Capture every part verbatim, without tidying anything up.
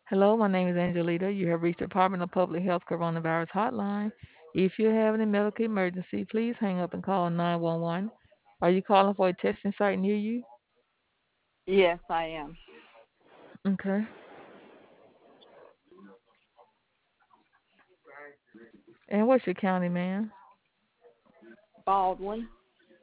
Hello, my name is Angelita. You have reached the Department of Public Health Coronavirus Hotline. If you have any medical emergency, please hang up and call nine one one. Are you calling for a testing site near you? Yes, I am. Okay. And what's your county, man? Baldwin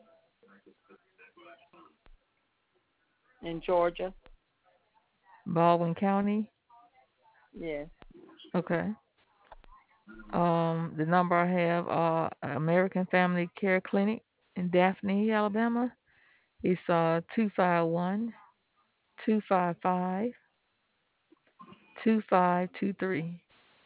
in Georgia. Baldwin County? Yes. Okay. Um, the number I have, uh, American Family Care Clinic in Daphne, Alabama, is uh two five one, two five five, two five two three.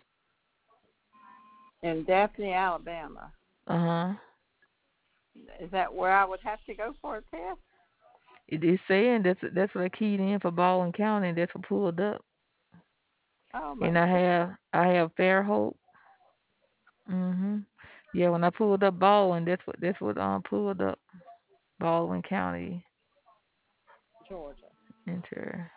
In Daphne, Alabama. Uh-huh. Is that where I would have to go for a test? It is saying that's that's what I keyed in for Baldwin County, and that's what pulled up. Oh my And I goodness, have I have Fairhope. Mhm. Yeah, when I pulled up Baldwin, that's what that's what um pulled up. Baldwin County. Georgia. Enter.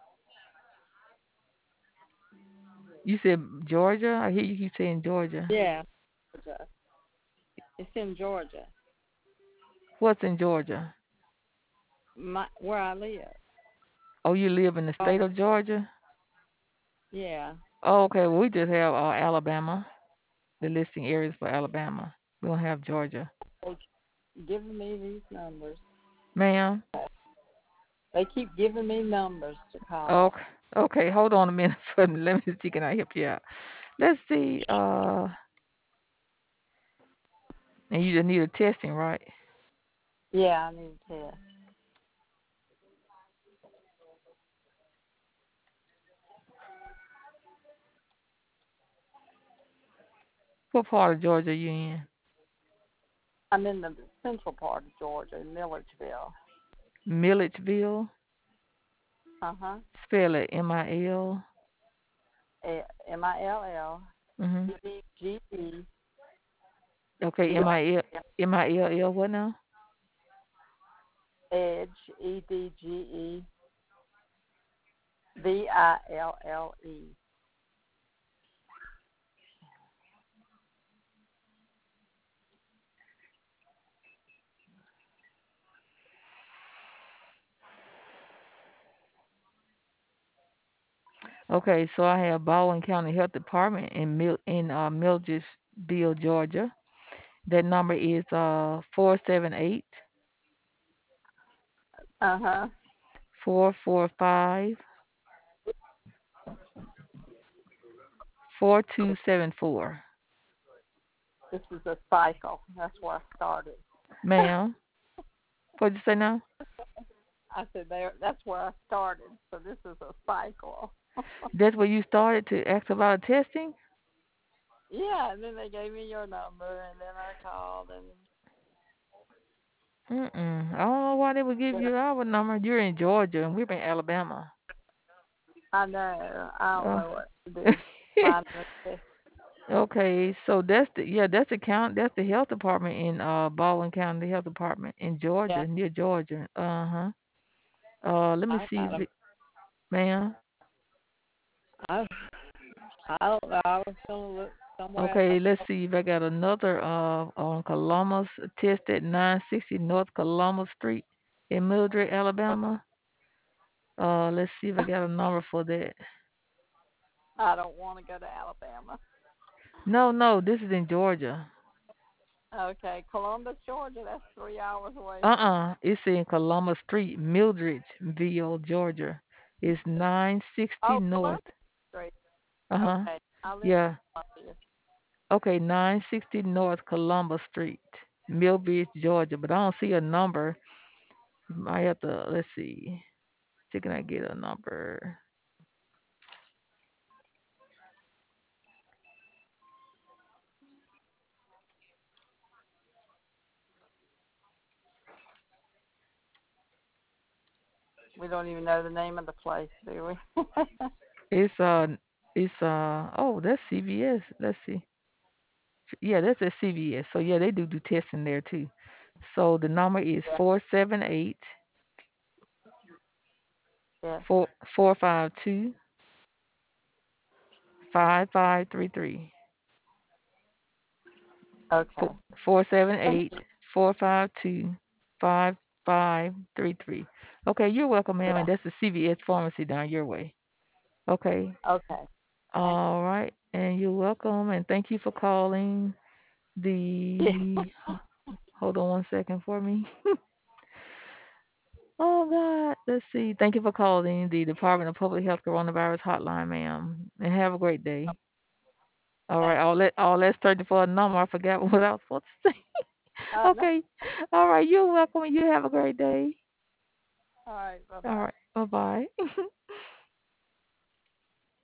You said Georgia? I hear you keep saying Georgia. Yeah, Georgia. It's in Georgia. What's in Georgia? My where I live. Oh, you live in the state Oh, of Georgia? yeah. Oh, okay. Well, we just have uh, Alabama. The listing areas for Alabama. We don't have Georgia. They keep giving me these numbers. Ma'am. They keep giving me numbers to call. Okay. Okay. Hold on a minute for me. Let me see. Can I help you out? Let's see. Uh, and you just need a testing, right? Yeah, I need a test. What part of Georgia are you in? I'm in the central part of Georgia, in Milledgeville. Milledgeville. Uh huh. Spell it M I L. M I L L Mhm. E D G E Okay. V M I L. M I L L. What now? Edge E D G E V I L L E. Okay. So I have Baldwin County Health Department in Mil in uh, Milledgeville, Georgia. That number is uh four seven eight Uh huh. four four five four two seven four. This is a cycle. That's where I started. Ma'am. What'd you say now? I said there. That's where I started. So this is a cycle. That's where you started to ask about testing? Yeah, and then they gave me your number, and then I called, and Mm-mm. I don't know why they would give then you our number. You're in Georgia and we're in Alabama. I know I don't Uh, know what to do. Find a test. okay, so that's the yeah, that's the count. That's the health department in uh Baldwin County, the health department in Yeah, Georgia, near Georgia. Uh huh. Uh, let me I see, got 'em. vi- ma'am. I I don't know. I was gonna look somewhere Okay, else. let's see if I got another uh on Columbus test at nine sixty North Columbus Street in Mildred, Alabama. Uh, let's see if I got a number for that. I don't want to go to Alabama. No, no, this is in Georgia. Okay, Columbus, Georgia. That's three hours away from. Uh-uh. It's in Columbus Street, Mildredville, Georgia. It's nine sixty Oh, North. Columbus Street. Uh-huh. Okay, I live in Yeah. Columbia. Okay, nine sixty North Columbus Street, Millbridge, Georgia. But I don't see a number. I have to, let's see. See, can I get a number? We don't even know the name of the place, do we? It's, uh, it's, uh, oh, that's C V S. Let's see. Yeah, that's at C V S. So, yeah, they do do testing there, too. So, the number is Yeah. four seven eight Yes. four four five two. five five three three. Four Okay. four seven Thank eight you. four five two five five three three. Okay, you're welcome, ma'am, and Yeah. that's the C V S pharmacy down your way. Okay. Okay. Thank All right, and you're welcome, and thank you for calling you. the. Hold on one second for me. Oh God, let's see. Thank you for calling the Department of Public Health Coronavirus Hotline, ma'am, and have a great day. All right, Thank I'll you. let I'll let's thirty for a number. I forgot what I was supposed to say. Uh, no. Okay. All right, you're welcome. You have a great day. All right. Bye All bye. right. Bye bye.